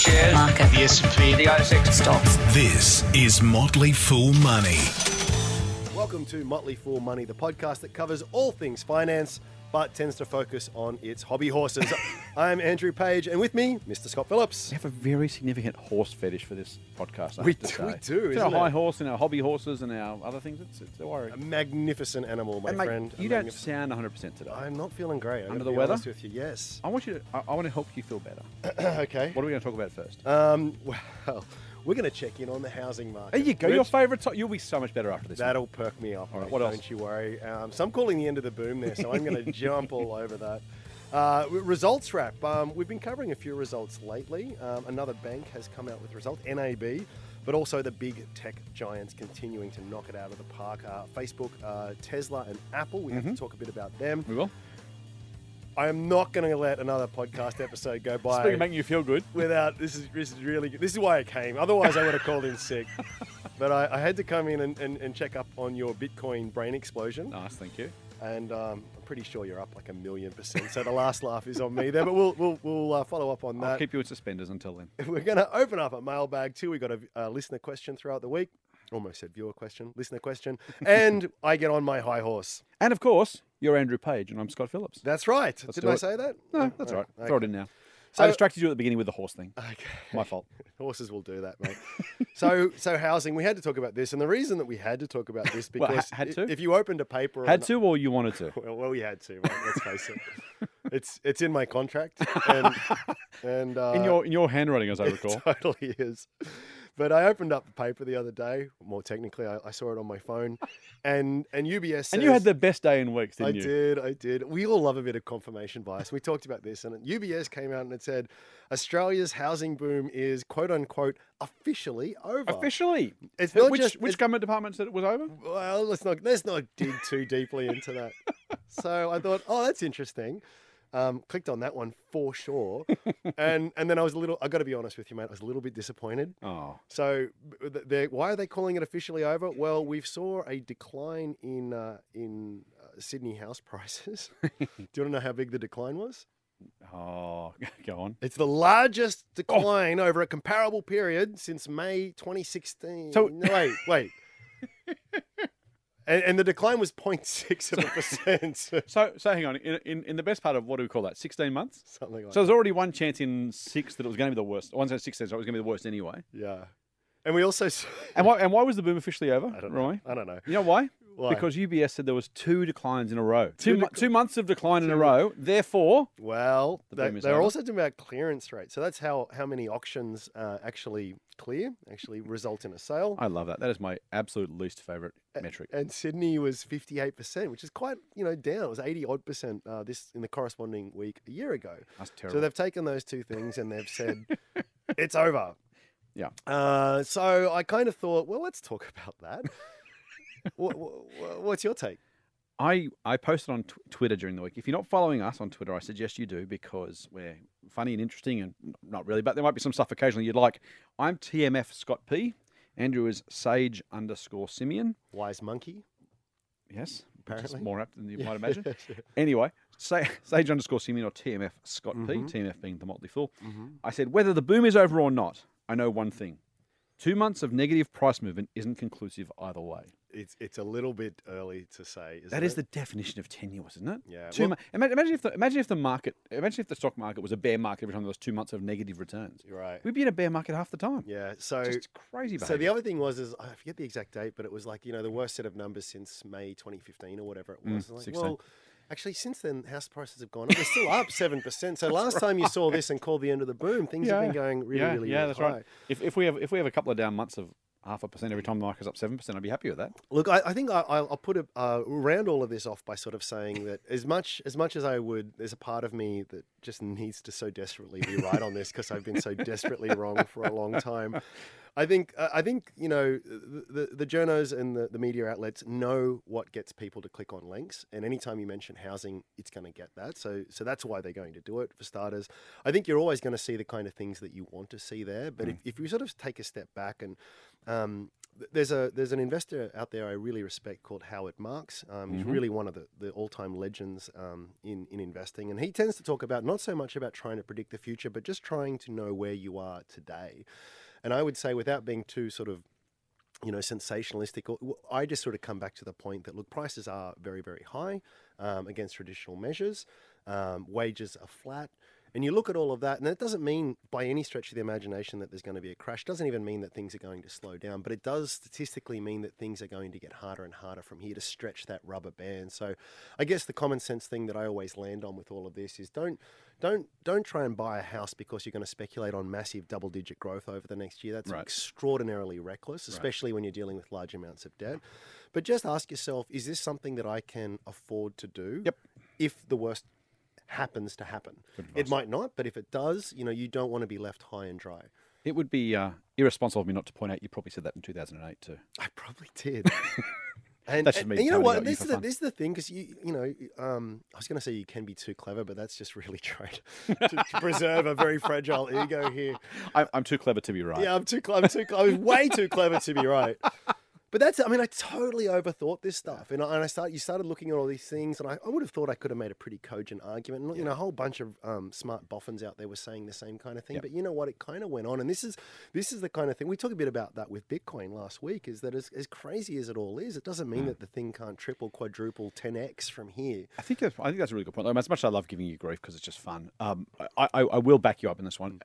shares, market, the S&P, the ASX stocks. This is Motley Fool Money. Welcome to Motley Fool Money, the podcast that covers all things finance, but tends to focus on its hobby horses. I'm Andrew Page, and with me, Mr. Scott Phillips. We have a very significant horse fetish for this podcast. We do, It's isn't our high it? horse and our hobby horses and our other things. It's a worry. A magnificent animal, my And mate, friend. you don't sound 100% today. I'm not feeling great. I Under gotta the be weather? honest with you. Yes. I want to help you feel better. Okay. What are we going to talk about first? Well, we're going to check in on the housing market. There you go. Rich, Your favourite topic. You'll be so much better after this. That'll perk me up. All right, mate, what else? Don't you worry. So I'm calling the end of the boom there, so I'm going to jump all over that. Results wrap. We've been covering a few results lately. Another bank has come out with results, NAB, but also the big tech giants continuing to knock it out of the park. Facebook, Tesla, and Apple. We have to talk a bit about them. We will. I am not going to let another podcast episode go by Speaking of making you feel good. without this is really good. This is why I came. Otherwise, I would have called in sick. But I had to come in and check up on your Bitcoin brain explosion. Nice, thank you. And I'm pretty sure you're up like 1,000,000%. So the last laugh is on me there. But we'll follow up on I'll that. keep you in suspenders until then. We're going to open up a mailbag too. We got a listener question throughout the week. Almost said viewer question, listener question. And I get on my high horse. And of course, you're Andrew Page and I'm Scott Phillips. That's right. Let's Didn't do I it. say that? No, that's all right. Okay. Throw it in now. So- I distracted you at the beginning with the horse thing. Okay. My fault. Horses will do that, mate. So housing, we had to talk about this, and the reason that we had to talk about this Well, because had to? if you opened a paper, Had to or you wanted to? well, we had to. Mate, let's face it. It's in my contract, and In your handwriting, as I recall. it totally is. But I opened up the paper the other day. More technically, I saw it on my phone, and UBS says, And you had the best day in weeks, didn't you? I did. We all love a bit of confirmation bias. We talked about this, and UBS came out and it said Australia's housing boom is quote unquote officially over. Officially. It's not which just which government department said it was over? Well, let's not dig too deeply into that. So I thought, oh, that's interesting. Clicked on that one for sure, and then I got to be honest with you, mate. I was a little bit disappointed. Oh. So, why are they calling it officially over? Well, we saw a decline in Sydney house prices. Do you want to know how big the decline was? Oh, go on. It's the largest decline over a comparable period since May 2016. So- No, wait. And the decline was 0.6%. So hang on. In the best part of what do we call that? 16 months. Something like So there's already one chance in 6 that it was going to be the worst. One chance in 6 that it was going to be the worst anyway. Yeah. And we also... And why was the boom officially over? I don't know. Roy? I don't know. You know why? Why? Because UBS said there was 2 declines in a row. Two 2 months of decline in a row. Therefore, Well, The they, boom is they're over. also talking about clearance rate. So that's how many auctions actually clear, actually result in a sale. I love that. That is my absolute least favourite metric. And Sydney was 58%, which is quite, down. It was 80-odd% this in the corresponding week a year ago. That's So terrible. they've taken those two things and they've said, it's over. Yeah. So I kind of thought, well, let's talk about that. What's your take? I posted on Twitter during the week. If you're not following us on Twitter, I suggest you do because we're funny and interesting and not really, but there might be some stuff occasionally you'd like. I'm TMF Scott P. Andrew is Sage_Simeon. Wise monkey? Yes. Apparently. Just more apt than you might imagine. Anyway, Sage_Simeon or TMF Scott P. TMF being the Motley Fool. I said, whether the boom is over or not, I know one thing. 2 months of negative price movement isn't conclusive either way. It's a little bit early to say. That is the definition of tenuous, isn't it? Yeah, 2 well- months. Imagine if the stock market was a bear market every time there was 2 months of negative returns. You're right. We'd be in a bear market half the time. Yeah. So Just crazy behavior. So the other thing was, I forget the exact date, but it was like, the worst set of numbers since May 2015 or whatever it was. Like, 16. well, actually, since then, house prices have gone up. They're still up 7%. So last time you saw this and called the end of the boom, things have been going really that's high. right. If we have a couple of down months of 0.5% every time the market's up 7%, I'd be happy with that. Look, I think I'll put it round all of this off by sort of saying that as much as I would, there's a part of me that just needs to so desperately be right on this because I've been so desperately wrong for a long time. I think the journos and the media outlets know what gets people to click on links, and anytime you mention housing, it's going to get that. So that's why they're going to do it. For starters, I think you're always going to see the kind of things that you want to see there. But if you sort of take a step back and There's an investor out there I really respect called Howard Marks. He's really one of the all-time legends in investing, and he tends to talk about not so much about trying to predict the future, but just trying to know where you are today. And I would say, without being too sort of sensationalistic, I just sort of come back to the point that, look, prices are very, very high against traditional measures. Wages are flat. And you look at all of that, and it doesn't mean by any stretch of the imagination that there's going to be a crash. It doesn't even mean that things are going to slow down, but it does statistically mean that things are going to get harder and harder from here to stretch that rubber band. So I guess the common sense thing that I always land on with all of this is don't try and buy a house because you're going to speculate on massive double-digit growth over the next year. That's extraordinarily reckless, especially when you're dealing with large amounts of debt. But just ask yourself, is this something that I can afford to do if the worst happens to happen? It might not, but if it does, you don't want to be left high and dry. It would be irresponsible of me not to point out you probably said that in 2008 too. I probably did. And, that's just me. And you know what? This is the thing, because I was going to say you can be too clever, but that's just really trying to preserve a very fragile ego here. I'm too clever to be right. Yeah, I'm too clever. I was way too clever to be right. But I totally overthought this stuff. And you started looking at all these things, and I would have thought I could have made a pretty cogent argument. And, a whole bunch of smart boffins out there were saying the same kind of thing. But you know what? It kind of went on. And this is the kind of thing, we talked a bit about that with Bitcoin last week, is that as crazy as it all is, it doesn't mean that the thing can't triple, quadruple, 10x from here. I think that's a really good point. As much as I love giving you grief because it's just fun, I will back you up in this one.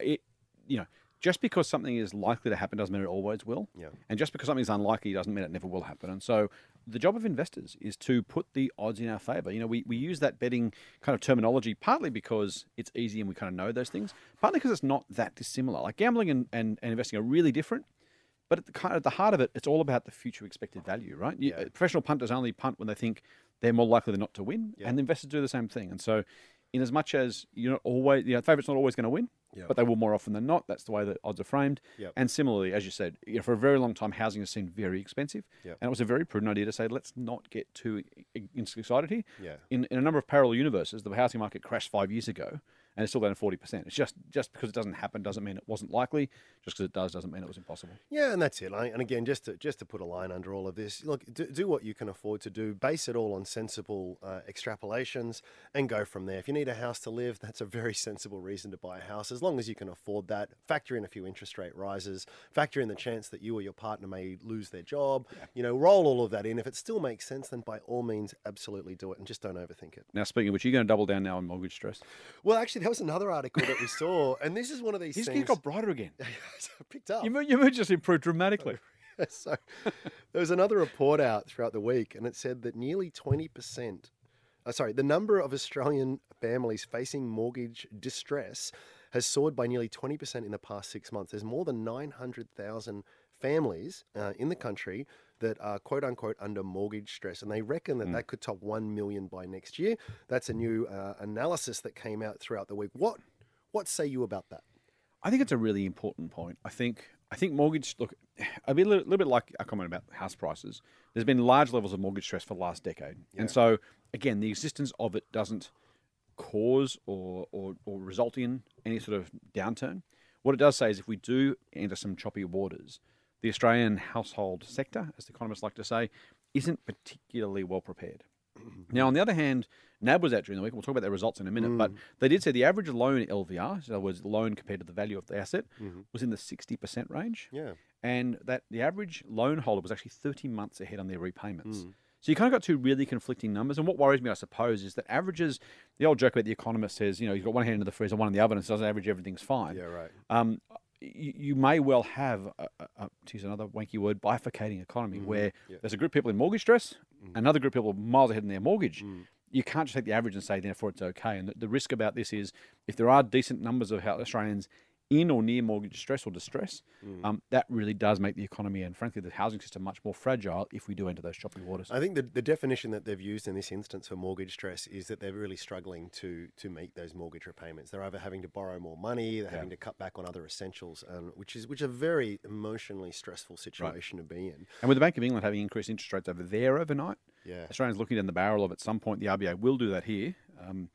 Just because something is likely to happen doesn't mean it always will. Yeah. And just because something is unlikely doesn't mean it never will happen. And so the job of investors is to put the odds in our favor. We use that betting kind of terminology partly because it's easy and we kind of know those things, partly because it's not that dissimilar. Like gambling and investing are really different, but at the heart of it, it's all about the future expected value, right? Professional punters only punt when they think they're more likely than not to win, and investors do the same thing. And so in as much as you're not always, favorite's not always going to win, but they will more often than not. That's the way that odds are framed. And similarly, as you said, for a very long time, housing has seemed very expensive. And it was a very prudent idea to say, let's not get too excited here. In a number of parallel universes, the housing market crashed 5 years ago, and it's still down 40%. It's just because it doesn't happen doesn't mean it wasn't likely. Just because it does doesn't mean it was impossible. Yeah, and that's it. And again, just to put a line under all of this, look, do what you can afford to do. Base it all on sensible extrapolations and go from there. If you need a house to live, that's a very sensible reason to buy a house, as long as you can afford that. Factor in a few interest rate rises. Factor in the chance that you or your partner may lose their job. Roll all of that in. If it still makes sense, then by all means, absolutely do it, and just don't overthink it. Now, speaking of which, you're going to double down now on mortgage stress? Well, actually, there was another article that we saw, and this is one of these things. His got brighter again. Picked up. Your mood just improved dramatically. So there was another report out throughout the week, and it said that nearly 20%, the number of Australian families facing mortgage distress has soared by nearly 20% in the past 6 months. There's more than 900,000 families in the country that are quote unquote under mortgage stress, and they reckon that could top 1 million by next year. That's a new analysis that came out throughout the week. What say you about that? I think it's a really important point. I think mortgage, look, a little bit like our comment about house prices. There's been large levels of mortgage stress for the last decade, and so again, the existence of it doesn't cause or result in any sort of downturn. What it does say is, if we do enter some choppy waters, the Australian household sector, as the economists like to say, isn't particularly well prepared. Now, on the other hand, NAB was out during the week. We'll talk about their results in a minute, but they did say the average loan LVR, so in other words, the loan compared to the value of the asset, was in the 60% range. Yeah. And that the average loan holder was actually 30 months ahead on their repayments. So you kind of got two really conflicting numbers. And what worries me, I suppose, is that averages, the old joke about the economist says, you've got one hand in the freezer, one in the oven, and so doesn't average, everything's fine. Yeah, right. You may well have, to use another wanky word, bifurcating economy, where there's a group of people in mortgage stress, another group of people miles ahead in their mortgage. You can't just take the average and say, therefore, it's okay. And the risk about this is, if there are decent numbers of Australians in or near mortgage stress or distress, that really does make the economy and, frankly, the housing system much more fragile if we do enter those choppy waters. I think the definition that they've used in this instance for mortgage stress is that they're really struggling to meet those mortgage repayments. They're either having to borrow more money, they're having to cut back on other essentials, which is a very emotionally stressful situation to be in. And with the Bank of England having increased interest rates over there overnight, Australians looking down the barrel of, at some point, the RBA will do that here.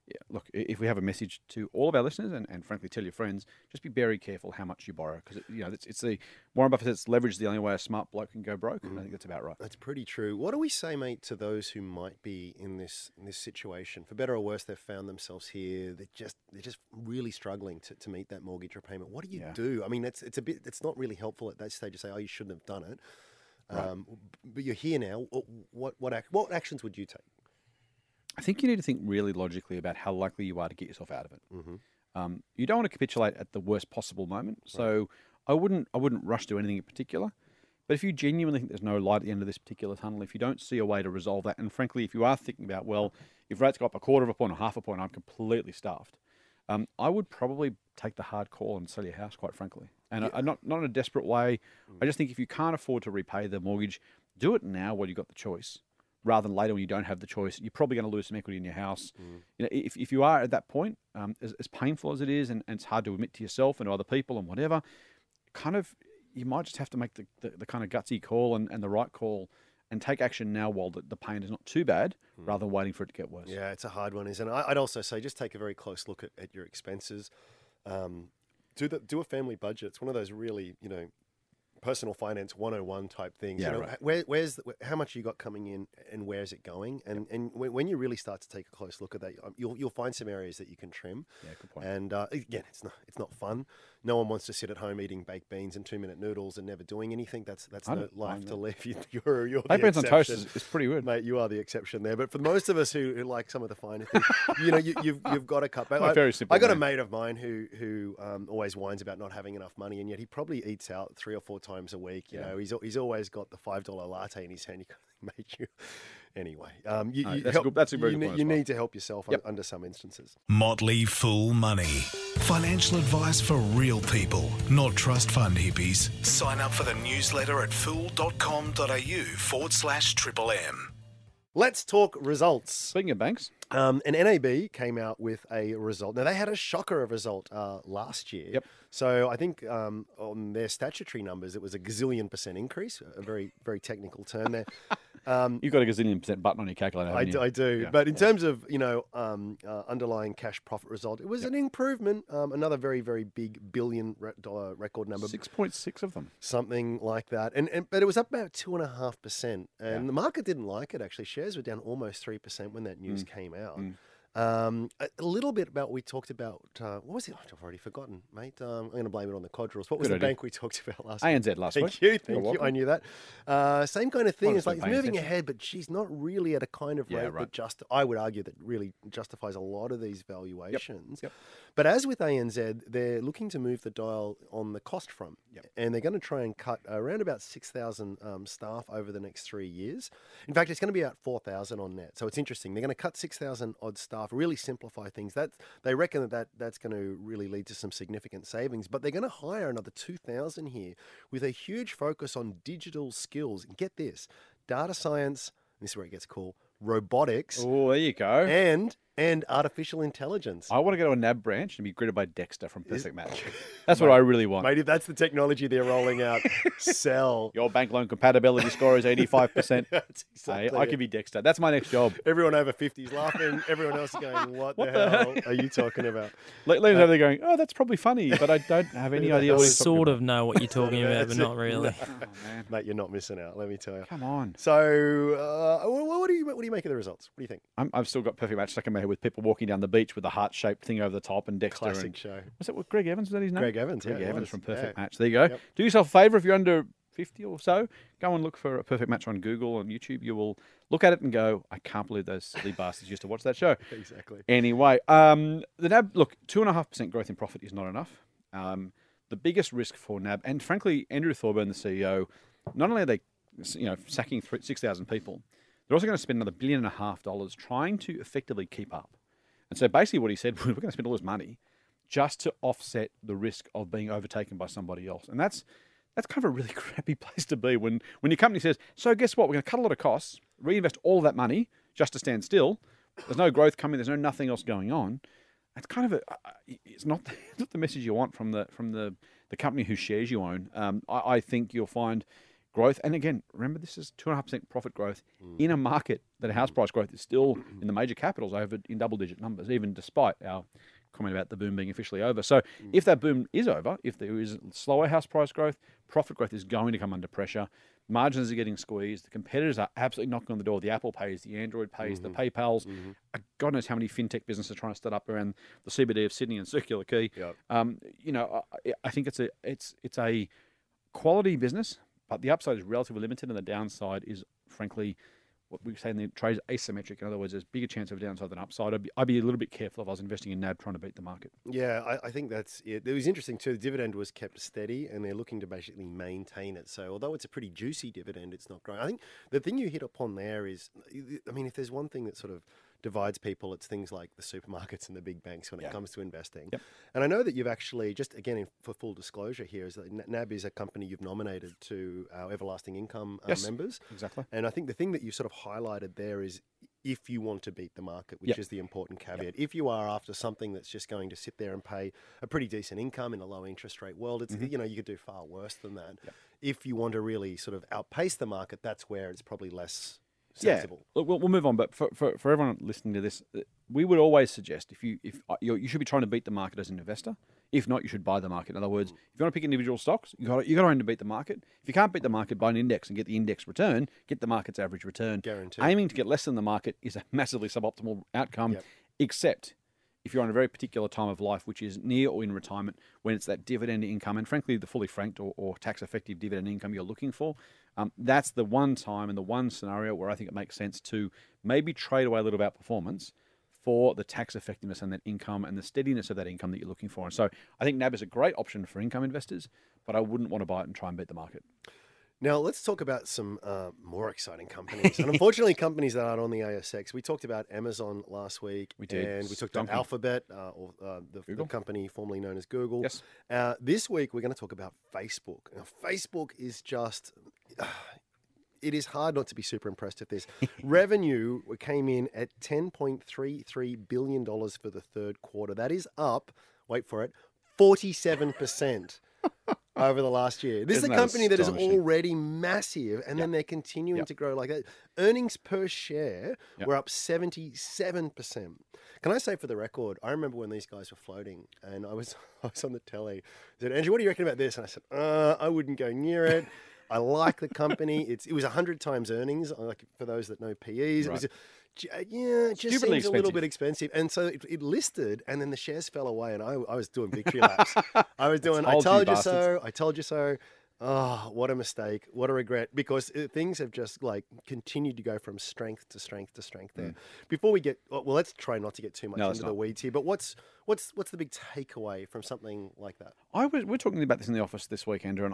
Yeah, look, if we have a message to all of our listeners, and frankly tell your friends, just be very careful how much you borrow, because it's the Warren Buffett says leverage is the only way a smart bloke can go broke. And I think that's about right. That's pretty true. What do we say, mate, to those who might be in this situation? For better or worse, they've found themselves here. They're just really struggling to meet that mortgage repayment. What do you do? I mean, it's not really helpful at that stage to say, oh, you shouldn't have done it. Right. But you're here now. What actions would you take? I think you need to think really logically about how likely you are to get yourself out of it. Mm-hmm. You don't want to capitulate at the worst possible moment. So I wouldn't rush to anything in particular. But if you genuinely think there's no light at the end of this particular tunnel, if you don't see a way to resolve that, and frankly, if you are thinking about, well, if rates go up a quarter of a point or half a point, I'm completely stuffed. I would probably take the hard call and sell your house, quite frankly. And not in a desperate way. I just think if you can't afford to repay the mortgage, do it now while you've got the choice, rather than later when you don't have the choice. You're probably going to lose some equity in your house. If you are at that point, as painful as it is, and it's hard to admit to yourself and to other people and whatever, kind of, you might just have to make the kind of gutsy call and the right call and take action now while the pain is not too bad, rather than waiting for it to get worse. Yeah, it's a hard one, isn't it? I'd also say just take a very close look at your expenses. Do a family budget. It's one of those really, personal finance 101 type things. Yeah, right. How much you got coming in, and where's it going? And when you really start to take a close look at that, you'll find some areas that you can trim. Yeah, good point. And again, it's not fun. No one wants to sit at home eating baked beans and 2-minute noodles and never doing anything. That's no life to live. You're baked beans on toast is pretty good, mate. You are the exception there. But for most of us who like some of the finer things, you've got to cut back. Very simple. I got a mate of mine who always whines about not having enough money, and yet he probably eats out 3 or 4 times a week. You know, he's always got the $5 latte in his hand. Make you anyway. That's a very good point as You well. need to help yourself under some instances. Motley Fool Money. Financial advice for real people, not trust fund hippies. Sign up for the newsletter at fool.com.au/MMM. Let's talk results. Speaking of banks, And NAB came out with a result. Now, they had a shocker of result last year. Yep. So I think on their statutory numbers, it was a gazillion% increase, a very, very technical term there. you've got a gazillion% button on your calculator, haven't you? I do. Yeah. But in terms of, underlying cash profit result, it was an improvement. Another very, very big billion-dollar record number. 6.6 of them. Something like that. But it was up about 2.5%. And the market didn't like it, actually. Shares were down almost 3% when that news came out. A little bit about what we talked about. What was it? I've already forgotten, mate. I'm going to blame it on the Codrils. What was the bank we talked about last week? ANZ last week. Thank you. I knew that. Same kind of thing. Well, It's like it's it's paying moving attention. ahead, but she's not really at a kind of rate that I would argue that really justifies a lot of these valuations. Yep. But as with ANZ, they're looking to move the dial on the cost front. And they're going to try and cut around about 6,000 staff over the next 3 years. In fact, it's going to be about 4,000 on net. So it's interesting. They're going to cut 6,000 odd staff, really simplify things. They reckon that's going to really lead to some significant savings. But they're going to hire another 2,000 here with a huge focus on digital skills. And get this, data science, this is where it gets cool, robotics, Oh, there you go. and artificial intelligence. I want to go to a NAB branch and be greeted by Dexter from Perfect Match. That's what I really want. Mate, if that's the technology they're rolling out, sell. Your bank loan compatibility score is 85%. That's exactly I it. could be Dexter. That's my next job. Everyone over 50 is laughing. Everyone else is going, what the hell are you talking about? Liam's over there going, oh, that's probably funny, but I don't have any idea what he's talking Sort about. of know what you're talking about, but not really. Oh, man. Mate, you're not missing out, let me tell you. Come on. So, what do you make of the results? What do you think? I've still got Perfect Match stuck in my head with people walking down the beach with the heart-shaped thing over the top and Dexter. Classic and, show. was it Greg Evans? Was that his name? Greg Evans, Greg yeah, it Evans was. from Perfect Yeah. Match. There you go. Yep. Do yourself a favour if you're under 50 or so. Go and look for a Perfect Match on Google or YouTube. You will look at it and go, I can't believe those silly bastards used to watch that show. Exactly. Anyway, the NAB, look, 2.5% growth in profit is not enough. The biggest risk for NAB, and frankly, Andrew Thorburn, the CEO, not only are they sacking 6,000 people, they're also going to spend another $1.5 billion trying to effectively keep up. And so basically what he said, we're going to spend all this money just to offset the risk of being overtaken by somebody else. And that's kind of a really crappy place to be when your company says, so guess what, we're going to cut a lot of costs, reinvest all of that money just to stand still. There's no growth coming, there's nothing else going on. It's kind of it's not the message you want from the company whose shares you own. I think you'll find growth. And again, remember, this is 2.5% profit growth in a market that house price growth is still in the major capitals over in double-digit numbers, even despite our comment about the boom being officially over. So if that boom is over, if there is slower house price growth, profit growth is going to come under pressure. Margins are getting squeezed. The competitors are absolutely knocking on the door. The Apple Pays, the Android Pays, the PayPals. God knows how many fintech businesses are trying to start up around the CBD of Sydney and Circular Quay. Yep. I think it's a quality business, but the upside is relatively limited, and the downside is, frankly, what we say in the trade is asymmetric. In other words, there's a bigger chance of downside than upside. I'd be a little bit careful if I was investing in NAB trying to beat the market. Yeah, I think that's it. It was interesting too. The dividend was kept steady, and they're looking to basically maintain it. So although it's a pretty juicy dividend, it's not growing. I think the thing you hit upon there is, I mean, if there's one thing that sort of divides people, it's things like the supermarkets and the big banks when it comes to investing. Yep. And I know that you've actually, just again, for full disclosure here, is that NAB is a company you've nominated to our Everlasting Income members. Exactly. And I think the thing that you sort of highlighted there is if you want to beat the market, which is the important caveat. If you are after something that's just going to sit there and pay a pretty decent income in a low interest rate world, it's you could do far worse than that. If you want to really sort of outpace the market, that's where it's probably less sensible. Yeah, look, we'll move on. But for everyone listening to this, we would always suggest if you should be trying to beat the market as an investor. If not, you should buy the market. In other words, if you want to pick individual stocks, you got to aim to beat the market. If you can't beat the market, buy an index and get the index return. Get the market's average return. Guaranteed. Aiming to get less than the market is a massively suboptimal outcome. Except if you're on a very particular time of life, which is near or in retirement, when it's that dividend income, and frankly, the fully franked or tax-effective dividend income you're looking for, that's the one time and the one scenario where I think it makes sense to maybe trade away a little bit of performance for the tax effectiveness and that income and the steadiness of that income that you're looking for. And so I think NAB is a great option for income investors, but I wouldn't want to buy it and try and beat the market. Now, let's talk about some more exciting companies. And unfortunately, companies that aren't on the ASX. We talked about Amazon last week. We did. And we talked about Alphabet, the company formerly known as Google. Yes. This week, we're going to talk about Facebook. Now, Facebook is just... it is hard not to be super impressed with this. Revenue came in at $10.33 billion for the third quarter. That is up, wait for it, 47%. Over the last year. This is a company that is already massive, and then they're continuing to grow like that. Earnings per share were up 77%. Can I say, for the record, I remember when these guys were floating, and I was on the telly. I said, Andrew, what do you reckon about this? And I said, I wouldn't go near it. I like the company. It was 100 times earnings. Like, for those that know PEs, Right. it just Stupidly seems a little bit expensive. And so it listed, and then the shares fell away, and I was doing victory laps. I was doing, I told you so, I told you so. Oh, what a mistake. What a regret. Because things have just like continued to go from strength to strength to strength there. Before we get, well, let's try not to get too much into the weeds here, but what's the big takeaway from something like that? We're talking about this in the office this week, Andrew, and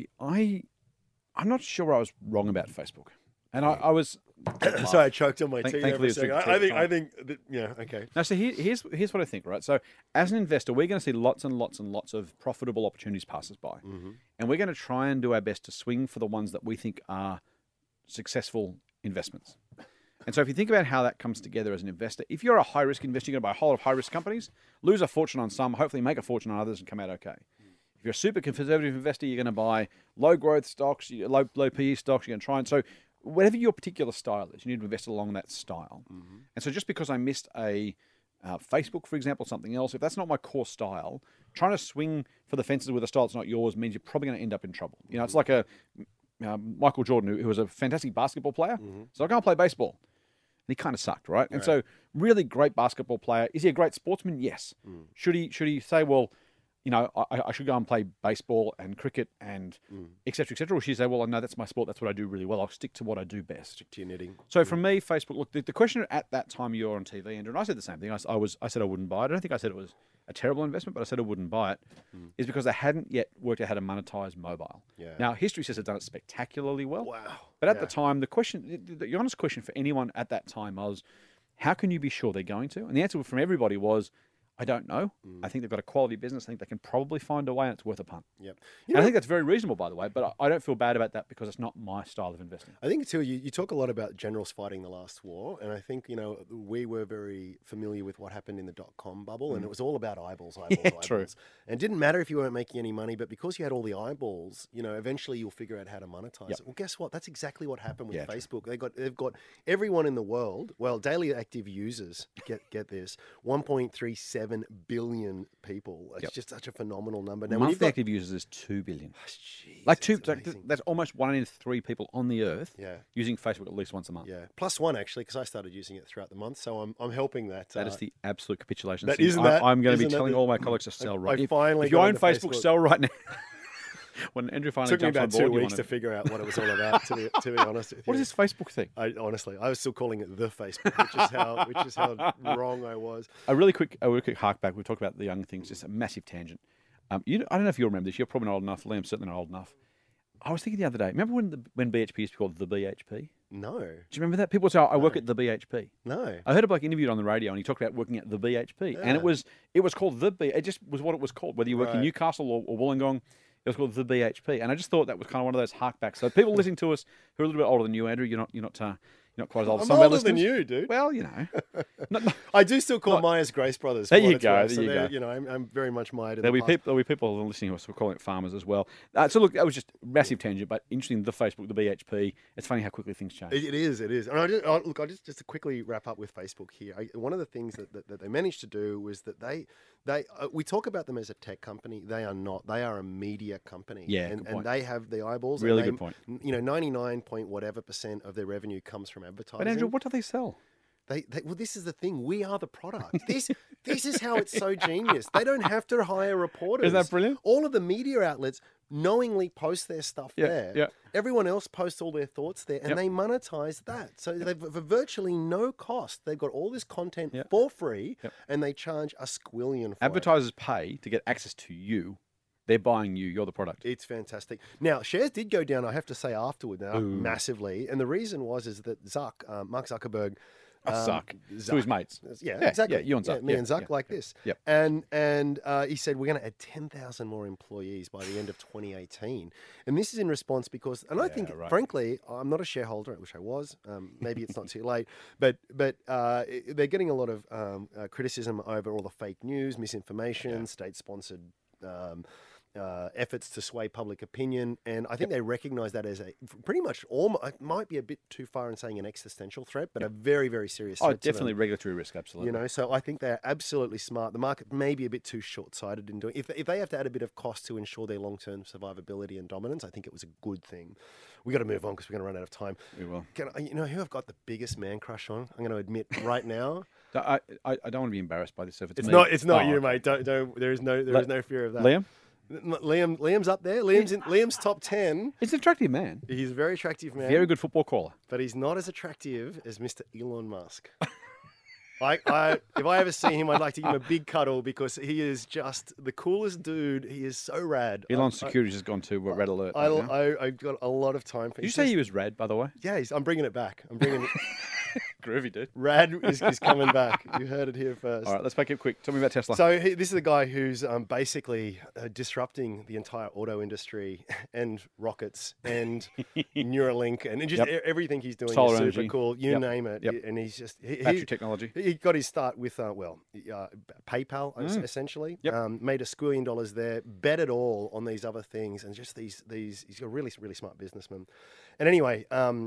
I'm not sure I was wrong about Facebook. And I was... Sorry, I choked on my tea. Thankfully, I think, okay. Now, so here's what I think, right? So as an investor, we're going to see lots and lots and lots of profitable opportunities pass us by. And we're going to try and do our best to swing for the ones that we think are successful investments. And so if you think about how that comes together as an investor, if you're a high-risk investor, you're going to buy a whole lot of high-risk companies, lose a fortune on some, hopefully make a fortune on others and come out okay. If you're a super conservative investor, you're going to buy low-growth stocks, low PE stocks. You're going to try and... So whatever your particular style is, you need to invest along that style. And so just because I missed a Facebook, for example, something else, if that's not my core style, trying to swing for the fences with a style that's not yours means you're probably going to end up in trouble. You know, it's like Michael Jordan, who was a fantastic basketball player. So I can't play baseball. And he kind of sucked, right? And so really great basketball player. Is he a great sportsman? Yes. Should he say, well, you know, I should go and play baseball and cricket and et cetera, or should you say, well, no, that's my sport. That's what I do really well. I'll stick to what I do best. Stick to your knitting. So for me, Facebook, look, the question at that time you're on TV, Andrew, and I said the same thing. I said I wouldn't buy it. I don't think I said it was a terrible investment, but I said I wouldn't buy it, is because they hadn't yet worked out how to monetize mobile. Now, history says they've done it spectacularly well. Wow. But at the time, the honest question for anyone at that time was, how can you be sure they're going to? And the answer from everybody was, I don't know. I think they've got a quality business. I think they can probably find a way, and it's worth a punt. Yep. And I think that's very reasonable, by the way. But I don't feel bad about that because it's not my style of investing. I think too, you talk a lot about generals fighting the last war, and I think we were very familiar with what happened in the .com bubble, and it was all about eyeballs. True. And it didn't matter if you weren't making any money, but because you had all the eyeballs, eventually you'll figure out how to monetize it. Well, guess what? That's exactly what happened with Facebook. They've got everyone in the world. Well, daily active users get this 1.37 billion people. It's just such a phenomenal number. Now, Monthly active users is 2 billion. That's almost 1 in 3 people on the earth using Facebook at least once a month. Yeah, plus one actually, because I started using it throughout the month, so I'm helping that. That is the absolute capitulation. That isn't that. I'm going to be telling all my colleagues to sell right. If you own Facebook, sell right now. When Andrew finally took me jumps about on 2 board, weeks to figure out what it was all about. To be honest with you. What is this Facebook thing? I was still calling it the Facebook, which is how wrong I was. A really quick hark back. We talked about the young things. Just a massive tangent. I don't know if you remember this. You're probably not old enough. Liam's certainly not old enough. I was thinking the other day. Remember when BHP used to be called the BHP? No. Do you remember that? People would say, I work at the BHP. No. I heard a bloke interviewed on the radio, and he talked about working at the BHP, and it was called the B. It just was what it was called. Whether you work in Newcastle or Wollongong, it was called the BHP, and I just thought that was kind of one of those harkbacks. So people listening to us who are a little bit older than you, Andrew, you're not quite as old as I'm some of our older listeners. than you, dude. Well, I do still call Myers Grace Brothers. There you go. I'm very much Myers. There'll be people listening to us who are calling it farmers as well. So look, that was just a massive tangent, but interesting. The Facebook, the BHP. It's funny how quickly things change. It is. And I just to quickly wrap up with Facebook here. One of the things that they managed to do was that we talk about them as a tech company. They are not. They are a media company. Yeah, and they have the eyeballs. Really good point. 99 point whatever % of their revenue comes from advertising. But Andrew, what do they sell? Well, this is the thing. We are the product. This is how it's so genius. They don't have to hire reporters. Isn't that brilliant? All of the media outlets knowingly post their stuff there. Yeah. Everyone else posts all their thoughts there, and they monetize that. So they've for virtually no cost. They've got all this content for free, and they charge a squillion for Advertisers pay to get access to you. They're buying you. You're the product. It's fantastic. Now, shares did go down, I have to say, afterward massively. And the reason is that Mark Zuckerberg... Zuck. To his mates. Yeah, exactly. Yeah, you and Zuck. Me and Zuck like this. Yep. And he said, we're going to add 10,000 more employees by the end of 2018. And this is in response because, and I think, frankly, I'm not a shareholder. I wish I was. Maybe it's not too late. But they're getting a lot of criticism over all the fake news, misinformation, state-sponsored... efforts to sway public opinion, and I think they recognise that as a pretty much it might be a bit too far in saying an existential threat, but a very, very serious threat. Definitely regulatory risk, absolutely. So I think they're absolutely smart. The market may be a bit too short-sighted in doing. If they have to add a bit of cost to ensure their long-term survivability and dominance, I think it was a good thing. We got to move on because we're going to run out of time. We will. Who I've got the biggest man crush on? I'm going to admit right now. I don't want to be embarrassed by this. If it's me. It's not you, mate. Don't. There is no fear of that. Liam's up there. Liam's top 10. He's an attractive man. He's a very attractive man. Very good football caller. But he's not as attractive as Mr. Elon Musk. If I ever see him, I'd like to give him a big cuddle because he is just the coolest dude. He is so rad. Elon's security's just gone to red alert. I've got a lot of time for him. Did you say he was rad, by the way? Yeah, I'm bringing it back. I'm bringing it. Groovy, dude. Rad is coming back. You heard it here first. All right, let's make it quick. Tell me about Tesla. So this is a guy who's basically disrupting the entire auto industry and rockets and Neuralink and just everything he's doing Solar is super energy. cool. You name it. Yep. And he's just... Battery technology. He got his start with, PayPal, essentially. Yep. Made $1 squillion there, bet it all on these other things and just these he's a really, really smart businessman. And anyway,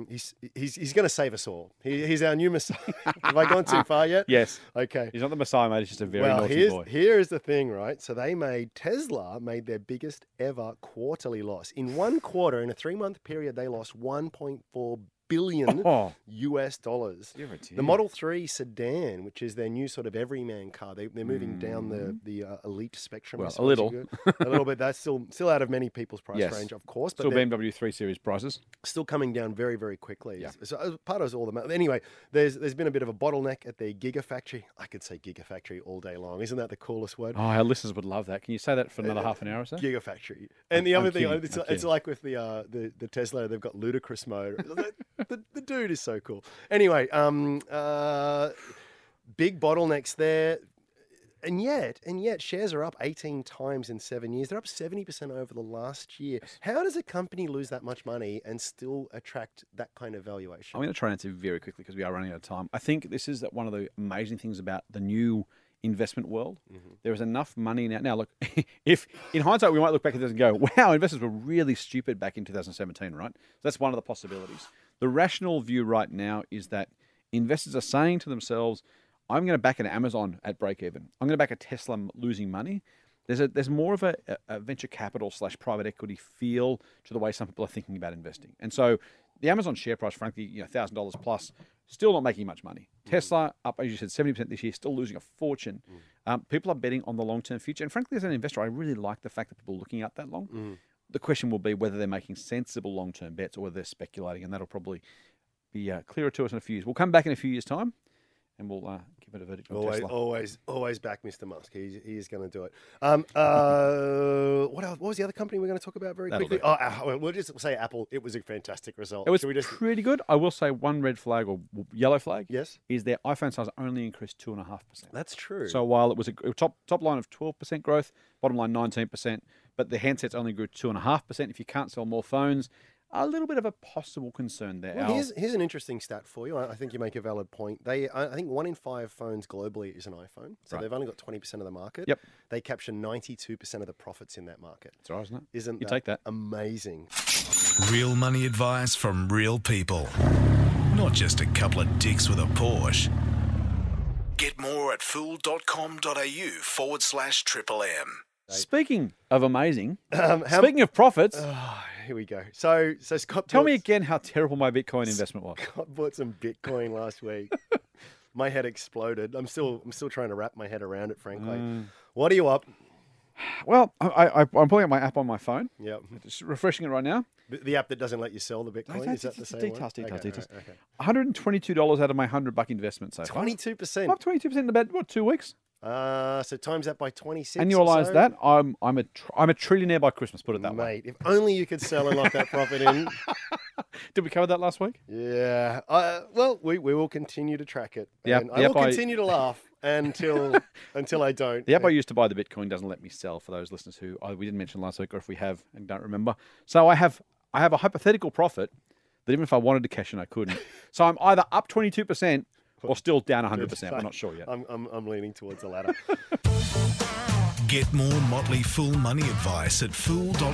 he's going to save us all. He's our new Messiah. Have I gone too far yet? Yes. Okay. He's not the Messiah, mate. He's just a very naughty boy. Here's the thing, right? So Tesla made their biggest ever quarterly loss. In one quarter, in a 3-month period, they lost $1.4 billion US dollars. The Model 3 sedan, which is their new sort of everyman car, they're moving down the elite spectrum. Well, a little bit. That's still out of many people's price range, of course. But still BMW 3 Series prices. Still coming down very, very quickly. Yeah. So part of all the anyway. There's been a bit of a bottleneck at their Gigafactory. I could say Gigafactory all day long. Isn't that the coolest word? Oh, our listeners would love that. Can you say that for another half an hour or so? Gigafactory. And the other thing, it's like with the Tesla, they've got ludicrous mode. The dude is so cool. Anyway, big bottlenecks there. And yet, shares are up 18 times in 7 years. They're up 70% over the last year. How does a company lose that much money and still attract that kind of valuation? I'm going to try and answer very quickly because we are running out of time. I think this is one of the amazing things about the new investment world. There is enough money now. Now, look, if in hindsight we might look back at this and go, wow, investors were really stupid back in 2017, right? So that's one of the possibilities. The rational view right now is that investors are saying to themselves, I'm going to back an Amazon at break even. I'm going to back a Tesla losing money. There's more of a venture capital / private equity feel to the way some people are thinking about investing. And so the Amazon share price, frankly, $1,000 plus, still not making much money. Tesla up, as you said, 70% this year, still losing a fortune. People are betting on the long-term future. And frankly, as an investor, I really like the fact that people are looking out that long. The question will be whether they're making sensible long-term bets or whether they're speculating, and that'll probably be clearer to us in a few years. We'll come back in a few years' time, and we'll give it a verdict on Tesla. Always back Mr. Musk. He is going to do it. What else? What was the other company we're going to talk about very quickly? We'll just say Apple. It was a fantastic result. It was pretty good. I will say one red flag or yellow flag. Yes. Is their iPhone sales only increased 2.5%. That's true. So while it was a top line of 12% growth, bottom line 19%, but the handsets only grew 2.5%. If you can't sell more phones, a little bit of a possible concern there. Well, here's an interesting stat for you. I think you make a valid point. I think 1 in 5 phones globally is an iPhone. So they've only got 20% of the market. Yep. They capture 92% of the profits in that market. That's right, isn't it? Isn't you take that amazing? Real money advice from real people. Not just a couple of dicks with a Porsche. Get more at fool.com.au/triple M. Speaking of amazing, speaking of profits, here we go. So Scott, tell me again how terrible my Bitcoin investment was. Scott bought some Bitcoin last week. My head exploded. I'm still trying to wrap my head around it, frankly. What are you up? Well, I'm pulling up my app on my phone. Yep. Just refreshing it right now. The app that doesn't let you sell the Bitcoin? Is that the same details, one? Details. Okay. $122 out of my $100 investment so far. 22%. Up 22% in about 2 weeks. So times that by 26. Annualize that. I'm a trillionaire by Christmas. Put it that way. Mate, if only you could sell and lock that profit in. Did we cover that last week? Yeah. Well, we will continue to track it. Yeah. I will continue to laugh until I don't. The app I used to buy the Bitcoin doesn't let me sell. For those listeners who we didn't mention last week, or if we have and don't remember, so I have a hypothetical profit that even if I wanted to cash in, I couldn't. So I'm either up 22%. Or still down 100%. We're not sure yet. I'm leaning towards the latter. Get more Motley Fool money advice at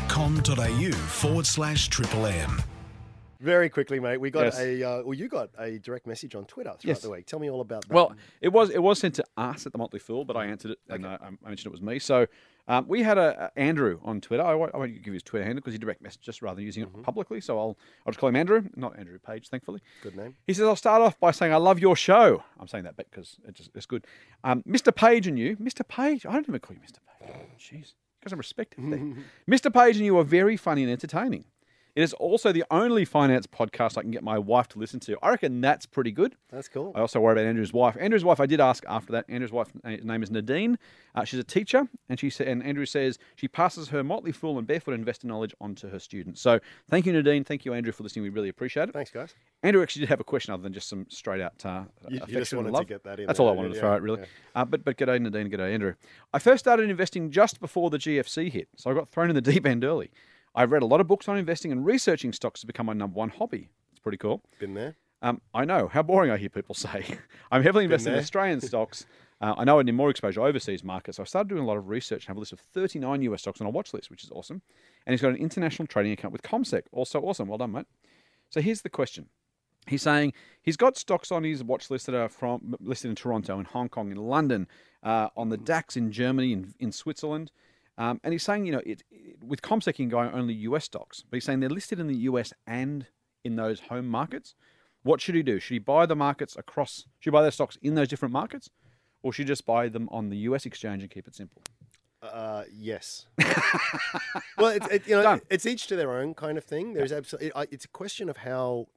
fool.com.au/triple M. Very quickly, mate. We got you got a direct message on Twitter throughout the week. Tell me all about that. Well, it was sent to us at the Motley Fool, but I answered it and I mentioned it was me. So we had Andrew on Twitter. I won't give you his Twitter handle because he direct messaged us rather than using it publicly. So I'll just call him Andrew, not Andrew Page, thankfully. Good name. He says, I'll start off by saying I love your show. I'm saying that because it's good. Mr. Page and you, Mr. Page, I don't even call you Mr. Page. Jeez, got some respect there. Mr. Page and you are very funny and entertaining. It is also the only finance podcast I can get my wife to listen to. I reckon that's pretty good. That's cool. I also worry about Andrew's wife. Andrew's wife, I did ask after that. Andrew's wife's name is Nadine. She's a teacher, and Andrew says she passes her Motley Fool and Barefoot Investor knowledge on to her students. So thank you, Nadine. Thank you, Andrew, for listening. We really appreciate it. Thanks, guys. Andrew actually did have a question other than just some straight out you affection just wanted and love. to get that in. That's all I wanted to throw out, really. Yeah. But g'day, Nadine. G'day, Andrew. I first started investing just before the GFC hit, so I got thrown in the deep end early. I've read a lot of books on investing, and researching stocks has become my #1 hobby. It's pretty cool. Been there? I know. How boring, I hear people say. I'm heavily invested in Australian stocks. I know I need more exposure to overseas markets. So I started doing a lot of research and have a list of 39 US stocks on a watch list, which is awesome. And he's got an international trading account with CommSec. Also awesome. Well done, mate. So here's the question. He's saying he's got stocks on his watch list that are listed in Toronto, in Hong Kong, in London, on the DAX in Germany, in Switzerland. And he's saying, with CommSec, he can go only US stocks. But he's saying they're listed in the US and in those home markets. What should he do? Should he buy the markets across? Should he buy their stocks in those different markets? Or should he just buy them on the US exchange and keep it simple? Yes. Well, it's each to their own kind of thing. There's absolutely. It's a question of how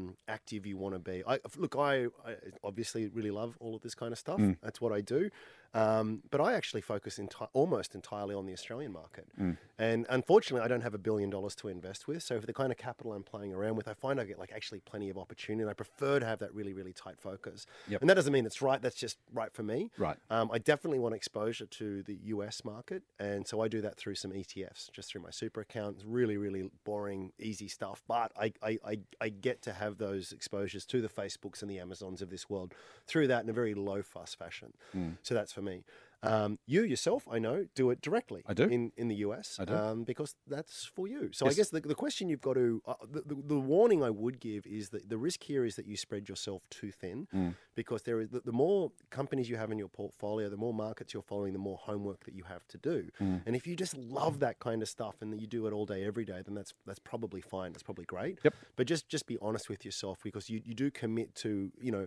active you want to be. I obviously really love all of this kind of stuff. That's what I do. But I actually focus almost entirely on the Australian market. And unfortunately, I don't have $1 billion to invest with. So for the kind of capital I'm playing around with, I find I get like actually plenty of opportunity. And I prefer to have that really, really tight focus. And that doesn't mean it's right. That's just right for me. Right. I definitely want exposure to the US market. And so I do that through some ETFs, just through my super account. It's really, really boring, easy stuff. But I get to have those exposures to the Facebooks and the Amazons of this world through that in a very low fuss fashion. So that's for me. You yourself, I know, do it directly. I do. In the US. I do. Because that's for you. So I guess the question you've got to, the warning I would give is that the risk here is that you spread yourself too thin, because there is the more companies you have in your portfolio, the more markets you're following, the more homework that you have to do. And if you just love that kind of stuff and that you do it all day, every day, then that's probably fine. That's probably great. Yep. But just be honest with yourself, because you do commit to,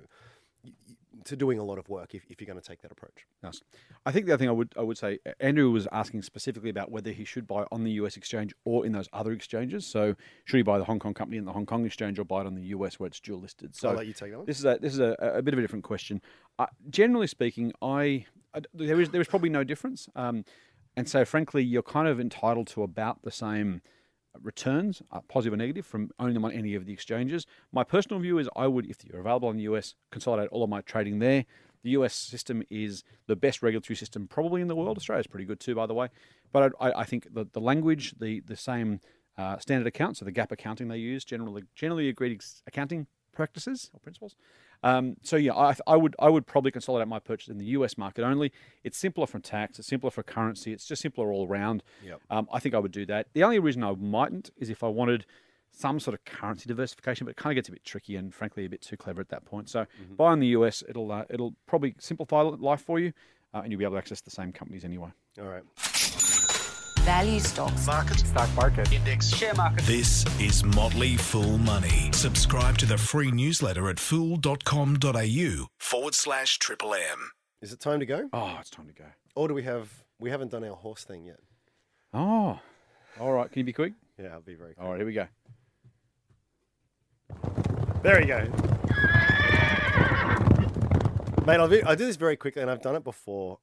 to doing a lot of work if you're going to take that approach. Yes. I think the other thing I would say, Andrew was asking specifically about whether he should buy on the US exchange or in those other exchanges. So should he buy the Hong Kong company in the Hong Kong exchange or buy it on the US where it's dual listed? So I'll let you take that one. This is a bit of a different question. Generally speaking, there is probably no difference. And so frankly, you're kind of entitled to about the same returns, positive or negative, from owning them on any of the exchanges. My personal view is I would, if you're available in the US, consolidate all of my trading there. The US system is the best regulatory system probably in the world. Australia's pretty good too, by the way. But I think the language, the same standard account, so the GAAP accounting they use, generally agreed accounting practices or principles. So yeah, I would probably consolidate my purchase in the US market only. It's simpler for tax, it's simpler for currency, it's just simpler all around. Yep. I think I would do that. The only reason I mightn't is if I wanted some sort of currency diversification, but it kind of gets a bit tricky and frankly a bit too clever at that point. So buy in the US, it'll probably simplify life for you, and you'll be able to access the same companies anyway. All right. Value stocks. Market. Stock market. Index. Share market. This is Motley Fool Money. Subscribe to the free newsletter at fool.com.au/Triple M. Is it time to go? Oh, it's time to go. Or do we haven't done our horse thing yet? Oh, all right. Can you be quick? Yeah, I'll be very quick. All right, here we go. There we go. Mate, I'll do this very quickly, and I've done it before,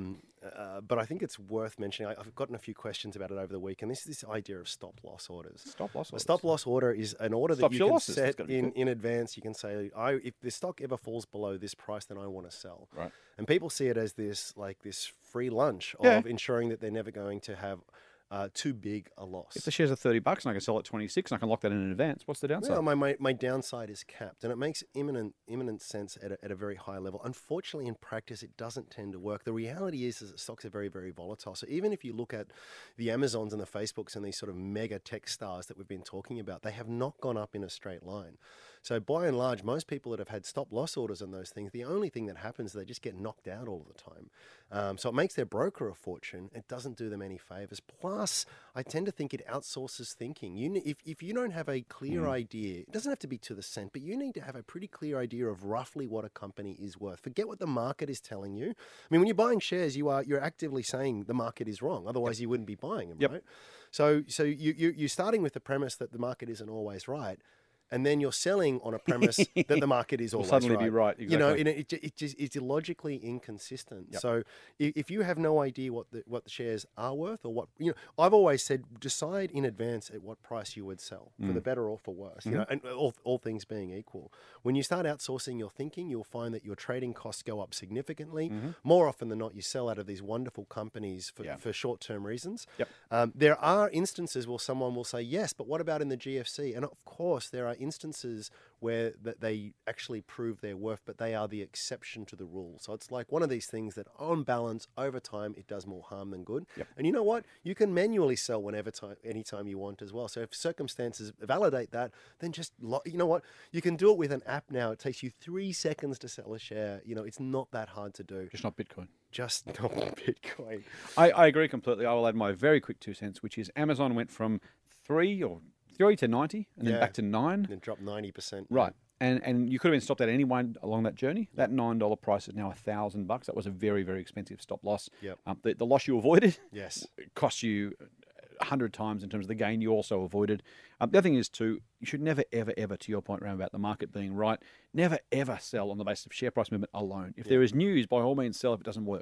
but I think it's worth mentioning. I've gotten a few questions about it over the week, and this idea of stop-loss orders. Stop-loss orders. A stop-loss order is an order that Stops you your can losses. set That's gotta be in advance. You can say, if the stock ever falls below this price, then I want to sell. Right. And people see it as this free lunch of Yeah. ensuring that they're never going to have too big a loss. If the shares are $30 and I can sell at 26 and I can lock that in advance, what's the downside? Well, my downside is capped, and it makes imminent sense at a very high level. Unfortunately, in practice, it doesn't tend to work. The reality is that stocks are very, very volatile. So even if you look at the Amazons and the Facebooks and these sort of mega tech stars that we've been talking about, they have not gone up in a straight line. So by and large, most people that have had stop-loss orders on those things, the only thing that happens is they just get knocked out all the time. So it makes their broker a fortune. It doesn't do them any favors. Plus, I tend to think it outsources thinking. If you don't have a clear idea, it doesn't have to be to the cent, but you need to have a pretty clear idea of roughly what a company is worth. Forget what the market is telling you. I mean, when you're buying shares, you're actively saying the market is wrong. Otherwise, you wouldn't be buying them, right? So you're starting with the premise that the market isn't always right. And then you're selling on a premise that the market is always suddenly right. be right, exactly. It's illogically inconsistent. So if you have no idea what the shares are worth, or I've always said decide in advance at what price you would sell, for the better or for worse. And all things being equal, when you start outsourcing your thinking, you'll find that your trading costs go up significantly. More often than not, you sell out of these wonderful companies for short-term reasons. There are instances where someone will say yes, but what about in the GFC? And of course, there are instances where they actually prove their worth, but they are the exception to the rule. So it's like one of these things that on balance, over time, it does more harm than good. And you know what? You can manually sell anytime you want as well. So if circumstances validate that, then you know what? You can do it with an app now. It takes you 3 seconds to sell a share. It's not that hard to do. Just not Bitcoin. Just not Bitcoin. I agree completely. I will add my very quick 2 cents, which is Amazon went from 3 to 90 and then back to 9. Then dropped 90%. Right. And you could have been stopped at anyone along that journey. That $9 price is now $1,000. That was a very, very expensive stop loss. The loss you avoided cost you 100 times in terms of the gain you also avoided. The other thing is too, you should never, ever, ever, to your point around about the market being right, never, ever sell on the basis of share price movement alone. If there is news, by all means sell if it doesn't work.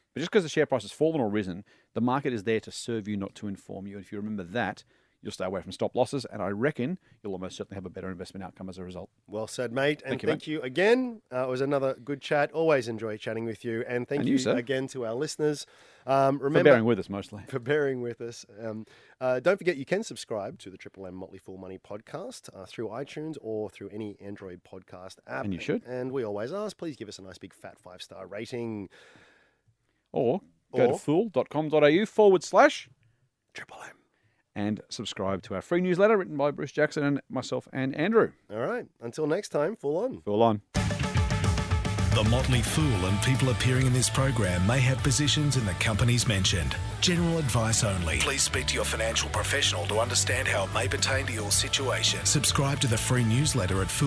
But just because the share price has fallen or risen, the market is there to serve you, not to inform you. And if you remember that, you'll stay away from stop losses, and I reckon you'll almost certainly have a better investment outcome as a result. Well said, mate. And Thank you, you again. It was another good chat. Always enjoy chatting with you. And thank And you you, sir. again to our listeners. Remember, For bearing with us, mostly. for bearing with us. Don't forget, you can subscribe to the Triple M Motley Fool Money podcast through iTunes or through any Android podcast app. And you should. And we always ask, please give us a nice big fat 5-star rating. Or go to Or- fool.com.au/. Triple M. and subscribe to our free newsletter written by Bruce Jackson and myself and Andrew. All right. Until next time, full on. Full on. The Motley Fool and people appearing in this program may have positions in the companies mentioned. General advice only. Please speak to your financial professional to understand how it may pertain to your situation. Subscribe to the free newsletter at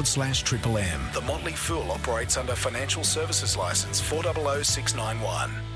fool.com.au/Triple M. The Motley Fool operates under Financial Services Licence 400691.